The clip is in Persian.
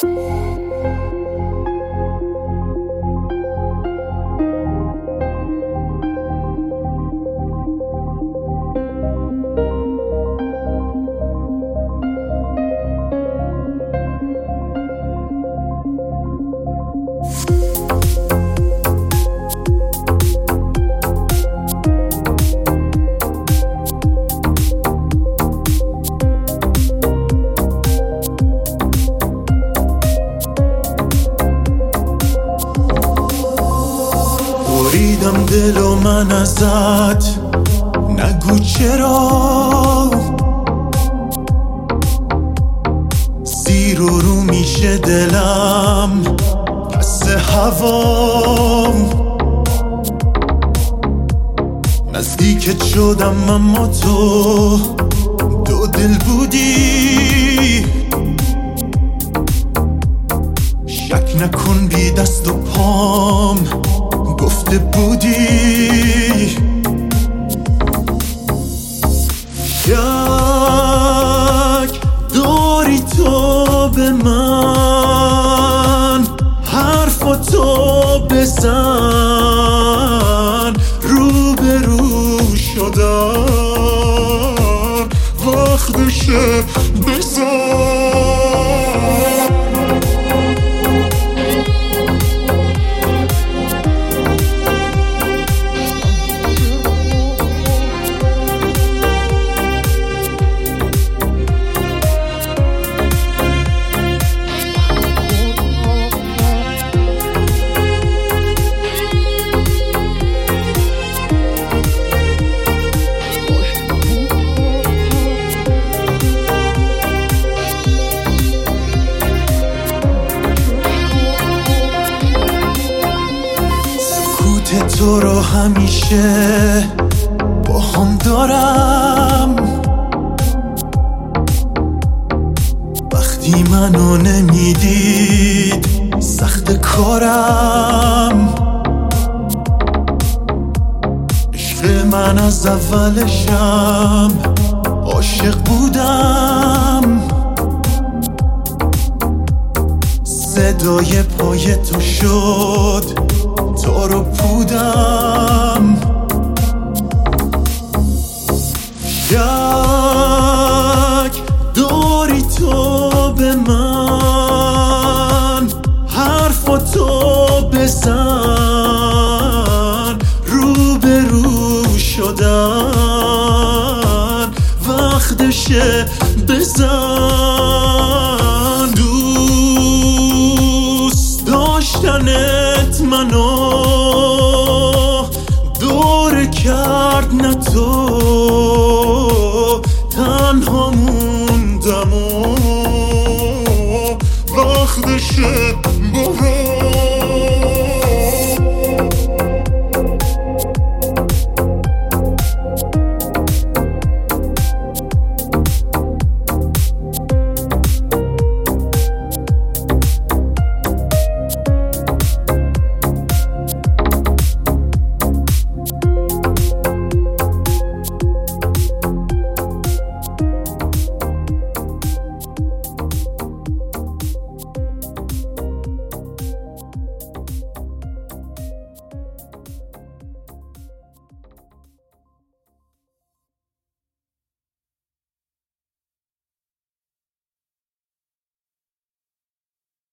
بریدم دل و من ازت، نگو چرا زیر و رو میشه دلم پس هوام. نزدیکت شدم اما تو دو دل بودی، شک نکن بی دست و پام گفته بودی. شک داری تو به من، حرفاتو بزن، رو به رو شدن وقتشه بزن. تو رو همیشه با هم دارم، وقتی منو نمیدید سخت کارم. عشق من از اولشم عاشق بودم، صدای پای تو شد تو رو بودم. شک داری تو به من، حرفاتو بزن، رو به رو شدن وقتشه بزن. دوست داشتنت منو دور کرد، نه تو تنها موندم و وقتشه برم.